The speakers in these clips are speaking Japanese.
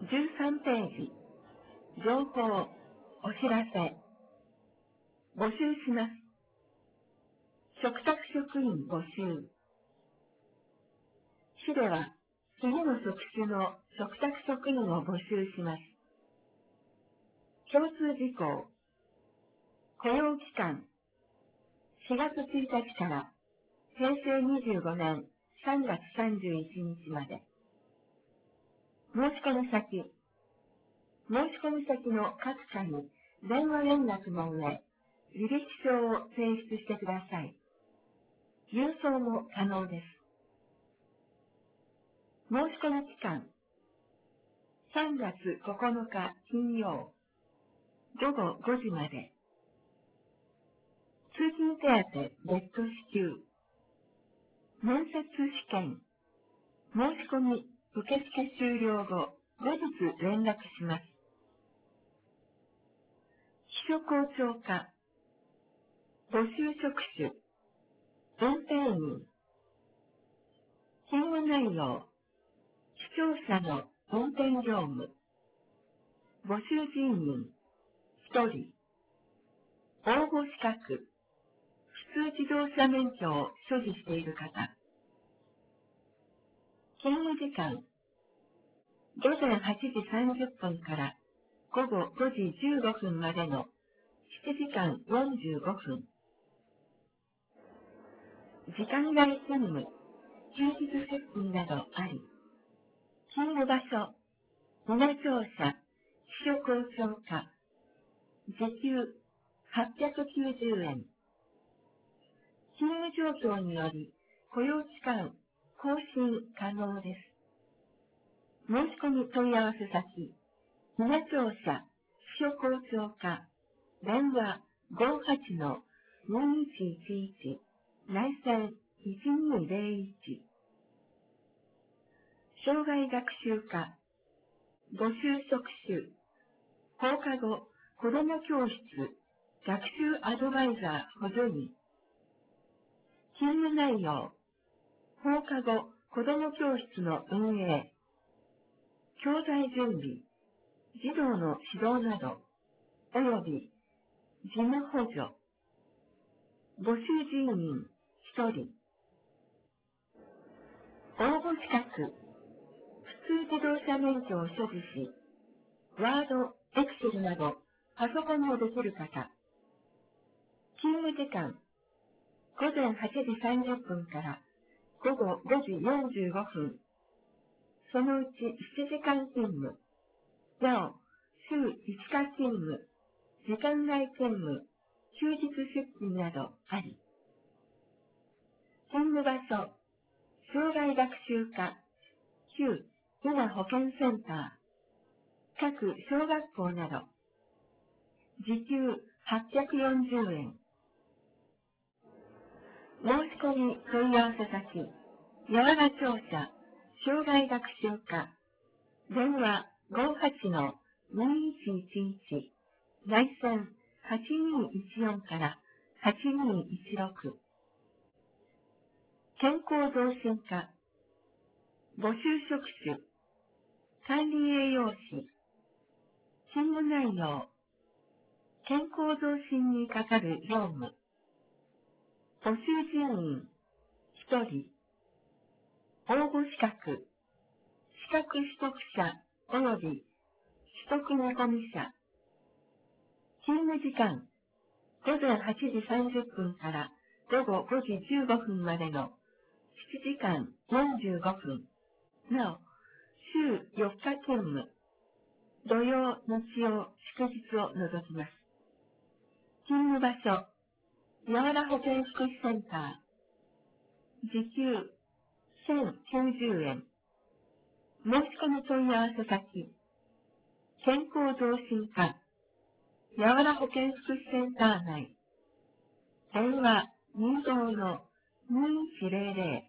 13ページ、情報、お知らせ、募集します。嘱託職員募集。市では、次の職種の嘱託職員を募集します。共通事項、雇用期間、4月1日から平成25年3月31日まで。申込先、申込先の各社に電話連絡の上、履歴書を提出してください。郵送も可能です。申込期間、3月9日金曜、午後5時まで。通勤手当別途支給。面接試験。申し込み受付終了後、後日連絡します。秘書校長課。募集職種。運転員。勤務内容。視聴者の運転業務。募集人員。1人。応募資格。普通自動車免許を所持している方。勤務時間。午前8時30分から午後5時15分までの7時間45分。時間外勤務、休日出勤などあり。勤務場所、稲庁舎、秘書校長課。時給890円。勤務状況により、雇用期間、更新可能です。申し込み問い合わせ先、稲庁舎、秘書校長課、電話58-2111、内線1201。障害学習課、募集職種、放課後、子ども教室、学習アドバイザー補助員。勤務内容、放課後、子ども教室の運営、教材準備、児童の指導など、および事務補助。募集人員1人。応募資格。普通自動車免許を所持し、ワード、エクセルなどパソコンもできる方。勤務時間。午前8時30分から午後5時45分。そのうち7時間勤務。なお、週5日勤務、時間外勤務、休日出勤などあり。勤務場所、障害学習課、旧今保健センター、各小学校など。時給840円。申し込み問い合わせ先、八原庁舎、障害学習課、電話58-2111、内線8214から8216。健康増進課、募集職種、管理栄養士、勤務内容、健康増進に係る業務、募集人員1人、応募資格、資格取得者及び取得見込み者。勤務時間、午前8時30分から午後5時15分までの7時間45分。なお、週4日勤務。土曜、日曜、祝日を除きます。勤務場所、八原保健福祉センター。時給1090円。申し込み問い合わせ先、健康増進課、八原保健福祉センター内。電話25-2100。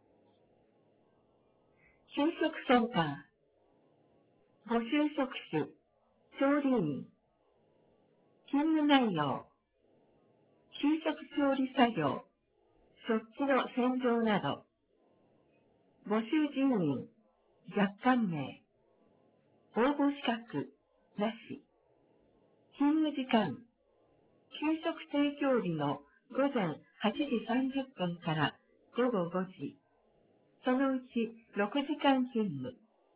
給食センター。募集職種、調理員。勤務内容。給食調理作業、食器の洗浄など。募集人員、若干名。 応募資格、なし。勤務時間、給食提供日の午前8時30分から午後5時、そのうち6時間勤務。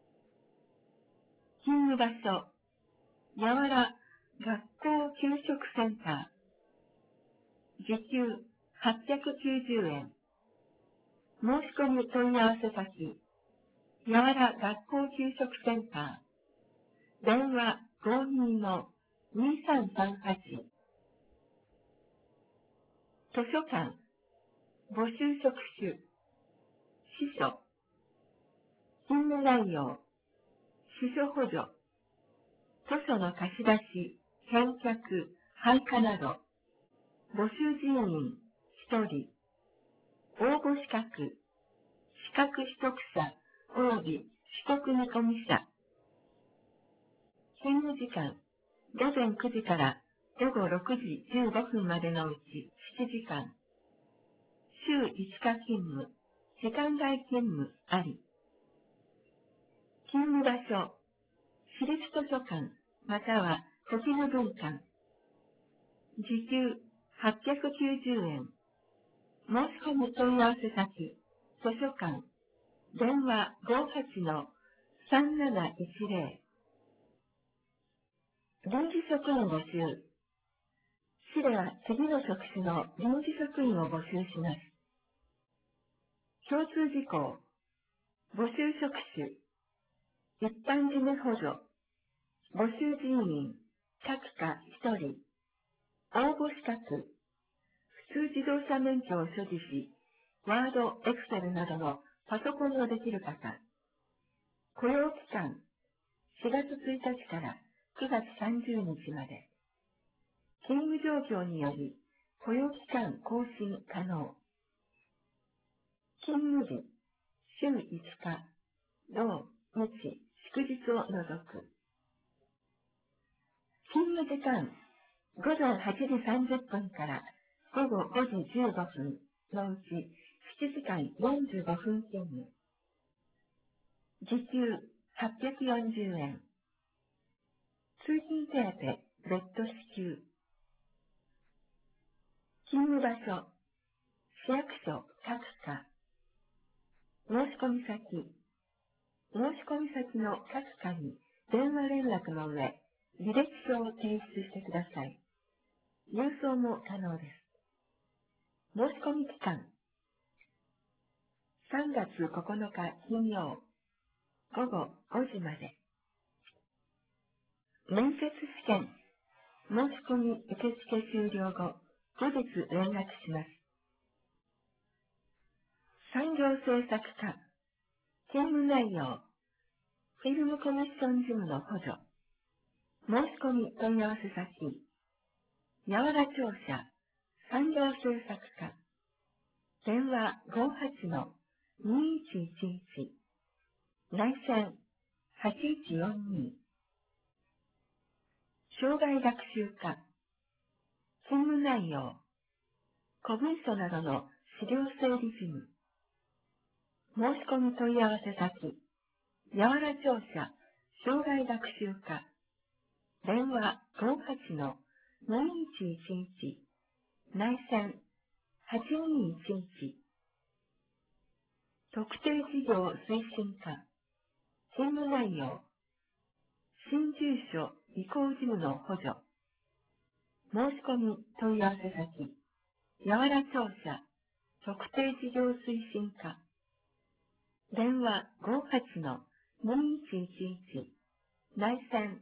勤務場所、やわら学校給食センター。時給890円。申し込み問い合わせ先、やわら学校給食センター。電話52-2338。図書館、募集職種、司書。勤務内容、司書補助。図書の貸し出し、返却、配下など。募集人員、1人。応募資格、資格取得者及び取得見込み者。勤務時間、午前9時から午後6時15分までのうち7時間。週5日勤務、時間外勤務あり。勤務場所、私立図書館または国語文館。時給890円。申し込み問い合わせ先、図書館、電話58-3710。臨時職員募集。市では次の職種の臨時職員を募集します。共通事項。募集職種。一般事務補助。募集人員、各課1人。応募資格。普通自動車免許を所持し、ワード、エクセルなどのパソコンのできる方。雇用期間、4月1日から9月30日まで。勤務状況により、雇用期間更新可能。勤務日、週5日、土、日、祝日を除く。勤務時間、午前8時30分から午後5時15分のうち7時間45分勤務。時給840円。通勤手当、別途支給。勤務場所、市役所各課。申込先、申込先の各課に電話連絡の上、履歴書を提出してください。郵送も可能です。申し込み期間、3月9日金曜、午後5時まで。面接試験、申し込み受付終了後、後日連絡します。産業政策課、勤務内容、フィルムコミッション事務の補助。申し込み問い合わせ先、やわら庁舎、産業政策課。電話58-2111。内線8142。障害学習課。勤務内容。古文書などの資料整理事務。申し込み問い合わせ先、やわら庁舎、障害学習課。電話58-2111。内線8211。特定事業推進課。勤務内容。新住所移行事務の補助。申し込み問い合わせ先、やわら庁舎、特定事業推進課。電話58-2111。内線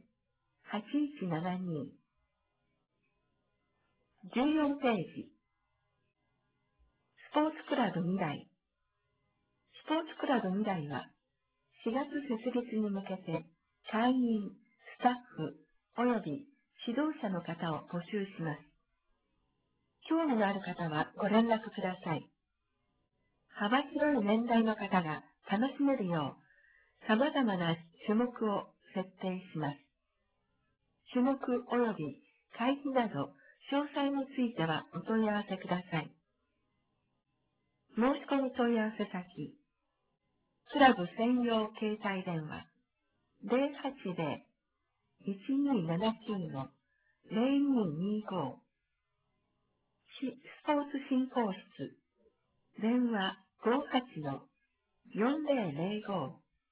8172。14ページ。スポーツクラブ未来。スポーツクラブ未来は、4月設立に向けて、会員、スタッフ、および指導者の方を募集します。興味のある方はご連絡ください。幅広い年代の方が楽しめるよう、様々な種目を設定します。種目および会費など、詳細についてはお問い合わせください。申し込み問い合わせ先、クラブ専用携帯電話 080-1279-0225市スポーツ振興室電話58-4005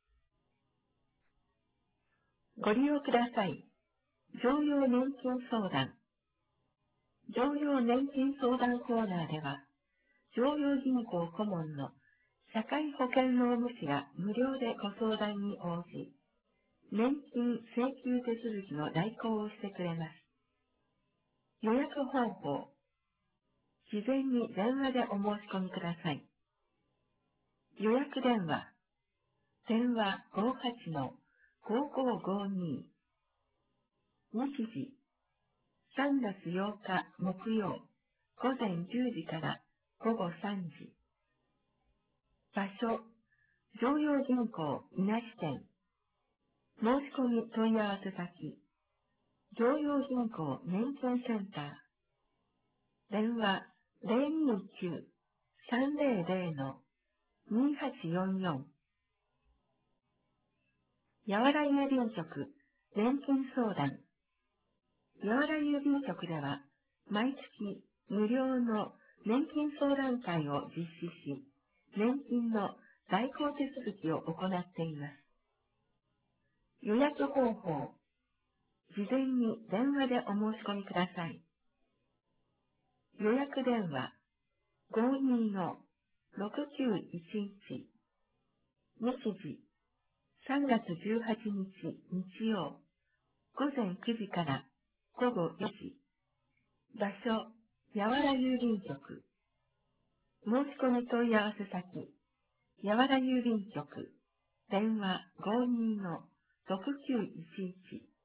ご利用ください。常用年金相談。常用年金相談コーナーでは、常用銀行顧問の社会保険労務士が無料でご相談に応じ、年金請求手続きの代行をしてくれます。予約方法。事前に電話でお申し込みください。予約電話。電話58-5552。日時。3月8日木曜午前10時から午後3時。場所。常陽銀行伊那支店。申し込み問い合わせ先。常陽銀行年金センター。電話029-300-2844。やわら郵便局年金相談。やわら郵便局では、毎月無料の年金相談会を実施し、年金の代行手続きを行っています。予約方法。事前に電話でお申し込みください。予約電話52-6911。日時3月18日日曜午前9時から午後4時。場所、やわら郵便局。申し込み問い合わせ先、やわら郵便局。電話52-6911。